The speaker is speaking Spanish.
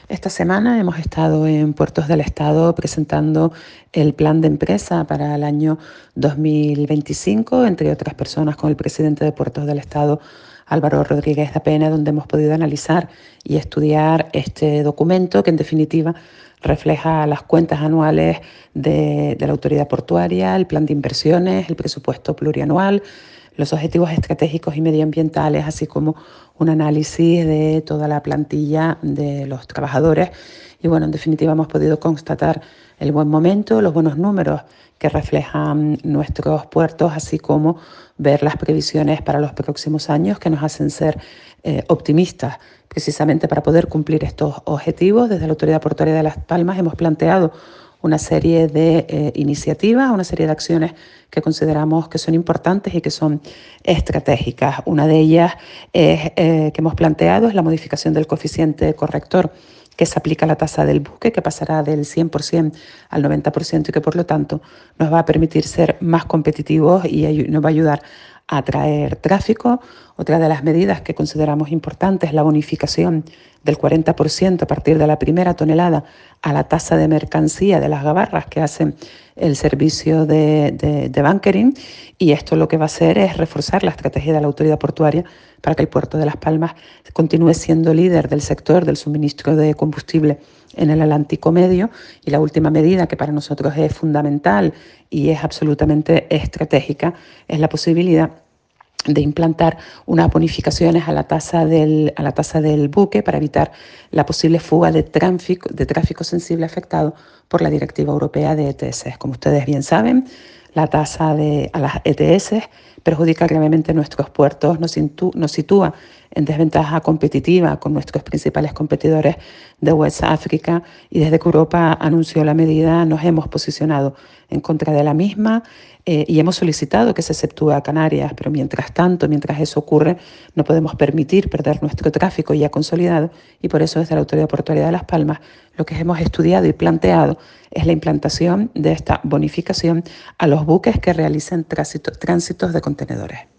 Esta semana hemos estado en Puertos del Estado presentando el plan de empresa para el año 2025, entre otras personas con el presidente de Puertos del Estado, Álvaro Rodríguez da Pena, donde hemos podido analizar y estudiar este documento que en definitiva refleja las cuentas anuales de la autoridad portuaria, el plan de inversiones, el presupuesto plurianual, los objetivos estratégicos y medioambientales, así como un análisis de toda la plantilla de los trabajadores. Y bueno, en definitiva hemos podido constatar el buen momento, los buenos números que reflejan nuestros puertos, así como ver las previsiones para los próximos años que nos hacen ser optimistas. Precisamente para poder cumplir estos objetivos, desde la Autoridad Portuaria de Las Palmas hemos planteado una serie de iniciativas, una serie de acciones que consideramos que son importantes y que son estratégicas. Una de ellas que hemos planteado es la modificación del coeficiente corrector que se aplica a la tasa del buque, que pasará del 100% al 90% y que por lo tanto nos va a permitir ser más competitivos y nos va a ayudar a atraer tráfico. Otra de las medidas que consideramos importantes es la bonificación del 40% a partir de la primera tonelada a la tasa de mercancía de las gabarras que hacen el servicio de bunkering, y esto lo que va a hacer es reforzar la estrategia de la autoridad portuaria para que el puerto de Las Palmas continúe siendo líder del sector del suministro de combustible en el Atlántico Medio. Y la última medida, que para nosotros es fundamental y es absolutamente estratégica, es la posibilidad de implantar unas bonificaciones a la tasa del buque para evitar la posible fuga de tráfico sensible afectado por la Directiva Europea de ETS. Como ustedes bien saben, la tasa a las ETS perjudica gravemente nuestros puertos, nos sitúa en desventaja competitiva con nuestros principales competidores de West África, y desde que Europa anunció la medida nos hemos posicionado en contra de la misma y hemos solicitado que se exceptúe a Canarias, pero mientras tanto, mientras eso ocurre, no podemos permitir perder nuestro tráfico ya consolidado, y por eso desde la Autoridad Portuaria de Las Palmas lo que hemos estudiado y planteado es la implantación de esta bonificación a los buques que realicen tránsitos de contenedores.